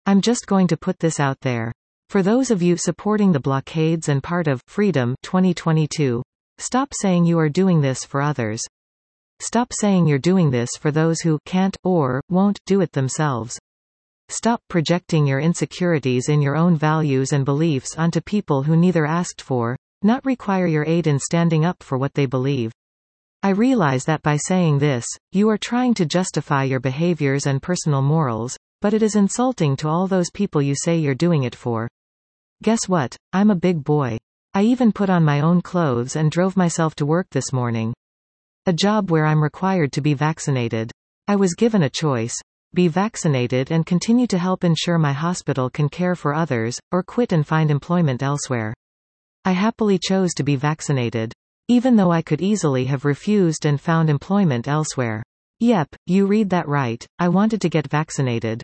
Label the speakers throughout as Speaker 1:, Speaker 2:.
Speaker 1: I'm just going to put this out there. For those of you supporting the blockades and part of Freedom 2022, stop saying you are doing this for others. Stop saying you're doing this for those who can't, or won't, do it themselves. Stop projecting your insecurities in your own values and beliefs onto people who neither asked for, not require your aid in standing up for what they believe. I realize that by saying this, you are trying to justify your behaviors and personal morals, but it is insulting to all those people you say you're doing it for. Guess what? I'm a big boy. I even put on my own clothes and drove myself to work this morning. A job where I'm required to be vaccinated. I was given a choice. Be vaccinated and continue to help ensure my hospital can care for others, or quit and find employment elsewhere. I happily chose to be vaccinated. Even though I could easily have refused and found employment elsewhere. Yep, you read that right, I wanted to get vaccinated.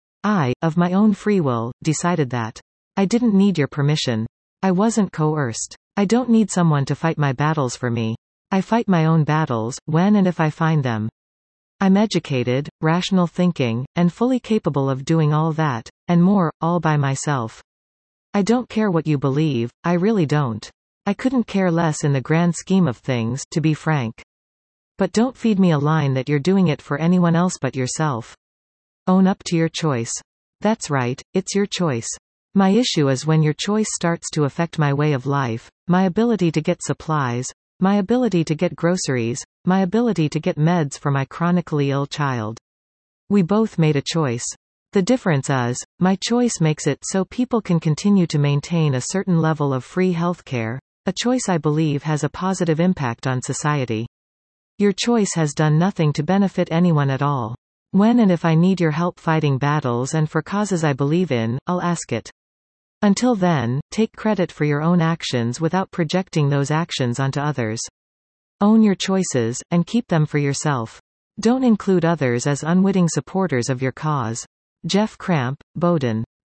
Speaker 1: I, of my own free will, decided that. I didn't need your permission. I wasn't coerced. I don't need someone to fight my battles for me. I fight my own battles, when and if I find them. I'm educated, rational thinking, and fully capable of doing all that, and more, all by myself. I don't care what you believe, I really don't. I couldn't care less in the grand scheme of things, to be frank. But don't feed me a line that you're doing it for anyone else but yourself. Own up to your choice. That's right, it's your choice. My issue is when your choice starts to affect my way of life, my ability to get supplies, my ability to get groceries, my ability to get meds for my chronically ill child. We both made a choice. The difference is, my choice makes it so people can continue to maintain a certain level of free healthcare, a choice I believe has a positive impact on society. Your choice has done nothing to benefit anyone at all. When and if I need your help fighting battles and for causes I believe in, I'll ask it. Until then, take credit for your own actions without projecting those actions onto others. Own your choices, and keep them for yourself. Don't include others as unwitting supporters of your cause. Jeff Cramp, Bowdoin.